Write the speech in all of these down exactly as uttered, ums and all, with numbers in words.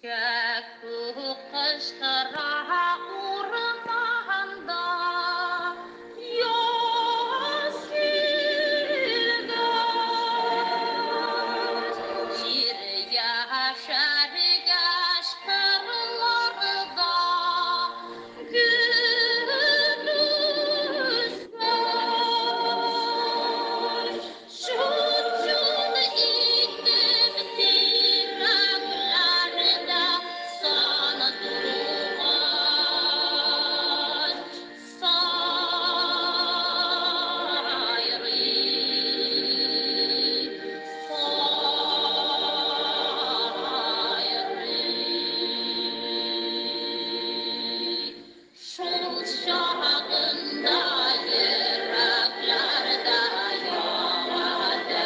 Aku kestara urmanda yasilgas Jirga şargas kırlarda gülüsler Şucun itip tiraklarda sana durmaz sayri sayri Şol şahında yıraklarda yağada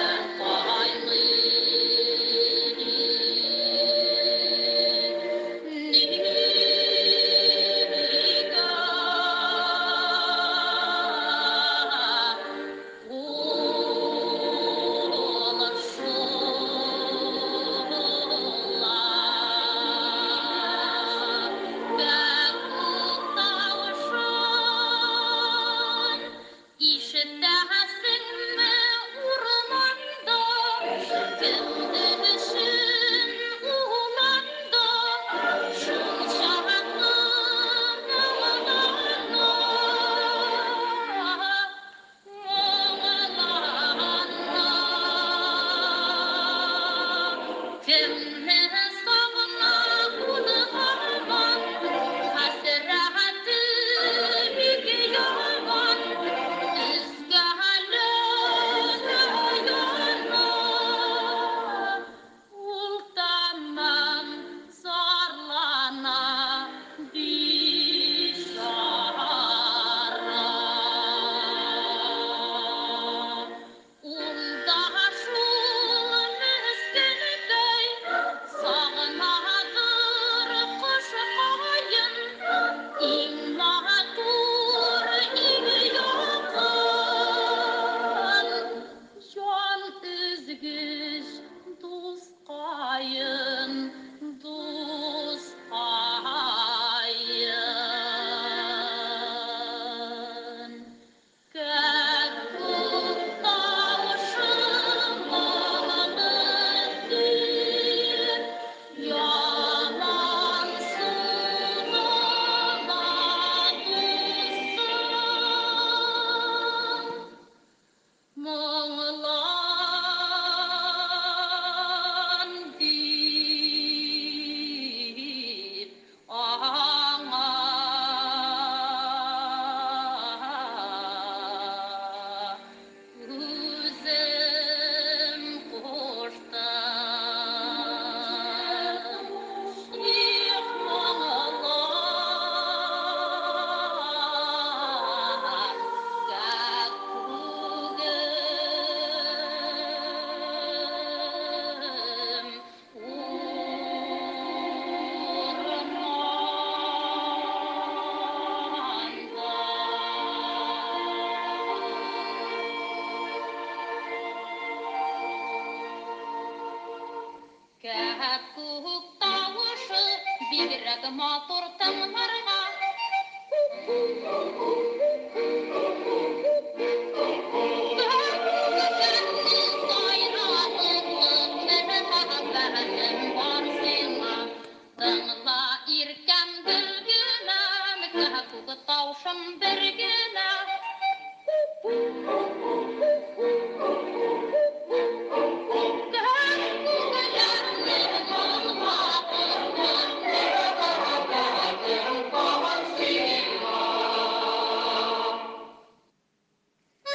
İşittesin urmanda gündüzün ulanda şuşaklı mağlana mağlana Kimden sağına kulağıman hasratı bir yaman Izgalı yana ultamam zarlana bişara Unda şul meskenegey sağnadır kış kayın İmmatur yakın Can üzgüş dostkayın dostkayın Kakuk tavşanlıdır yalan sığına tutsun Muğlan dip anga Üzüm koştam İh muğlan Gakugım Kakuk tavışı bigrak motor tınlarga Tavşan berge